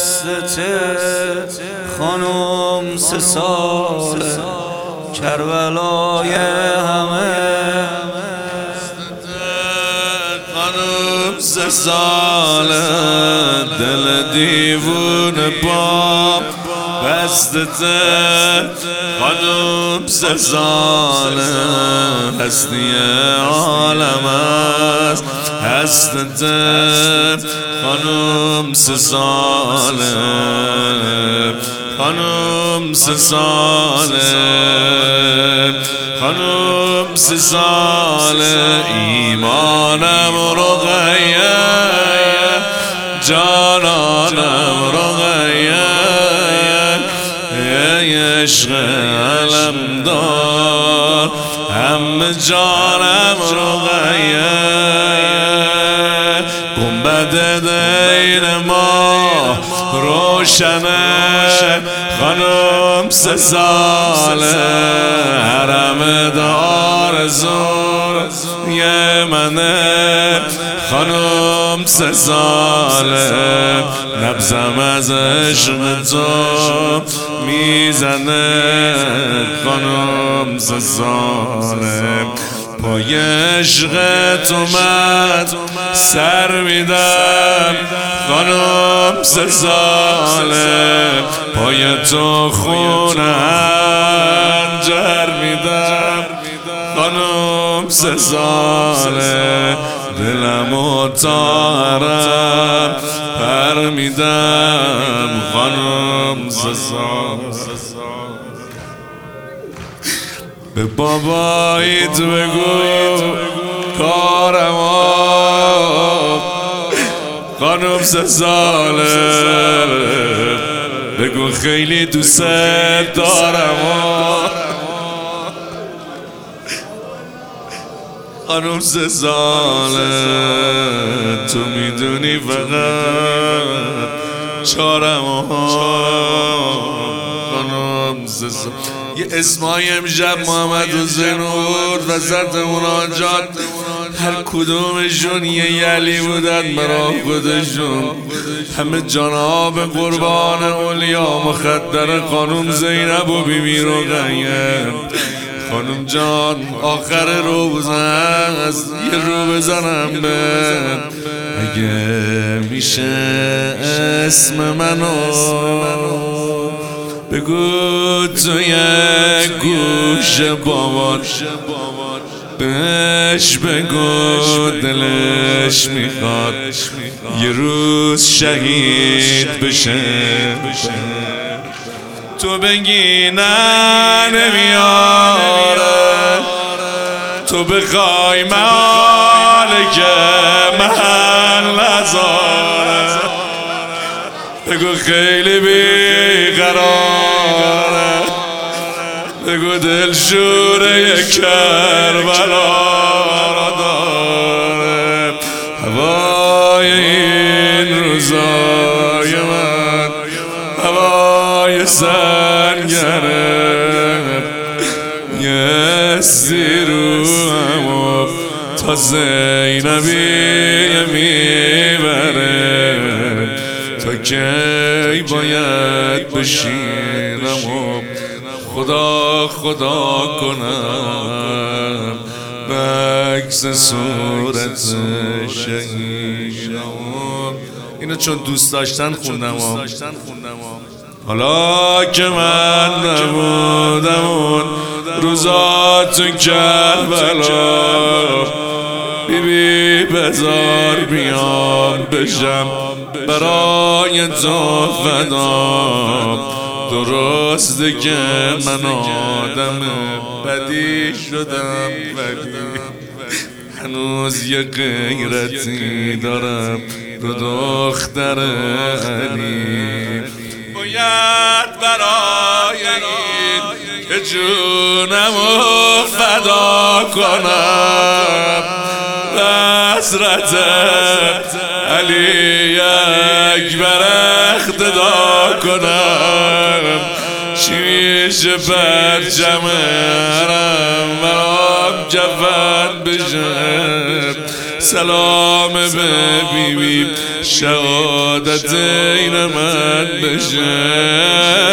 دستته خانم 3 ساله کربلای همه خانم 3 ساله دل دیوونه با بستته خانم 3 ساله هستی عالم است هستته خانم 3 ساله خانم 3 ساله خانم 3 ساله ایمانم رقیه جانانم رقیه عشق علمدار همه جانم رقیه گنبد دین ما روشنه خانم 3 ساله حرم دار زور یه منه خانم 3 ساله نبضم از عشق تو میزنه خانم 3 ساله پای عشق تو من سر میدم خانم 3 ساله پای تو خونه هنجر میدم خانم 3 ساله دلمو تا حرم پر میدم خانم 3 ساله به بابایت بگو کارمو خانم 3 ساله بگو خیلی دوست دارم خانم 3 ساله تو میدونی فقط چارم خانم 3 ساله یه اسمای امشب محمد حسین بود وسط مناجات هر کدومشون یه یلی بودن برا خودشون همه جناب قربان اولیا مخدر خانم زینب و بیبی رقیه خانم جان آخر روزه هست یه رو بزنم به اگه میشه اسم منو بگو توی گوش بابات بهش بگو دلش میخواد یه روز شهید بشه تو بگی نه نمیاره تو بخوای مالک من نزاره بگو خیلی بیقراره بگو دل شوره کربلا را داره هوای این روزای من هوای سنگره یه سیرو همو تا زینبی میبره تا کی باید بشینم و خدا خدا کنم بکس صورت شهیدم اینو چون دوست داشتن خوندم حالا که من نبودم اون روزا تو کربلا بیبی بذار بیام بشم برای تو فدا درسته که من آدم بدی شدم ولی هنوز یه غیرتی دارم رو دختر علی باید برای این که جونمو فدا کنم حضرت علی اکبر اقتدا کنم چی میشه پرچم حرم برام کفن بشه سلام به بیبی شهادت زین من بشه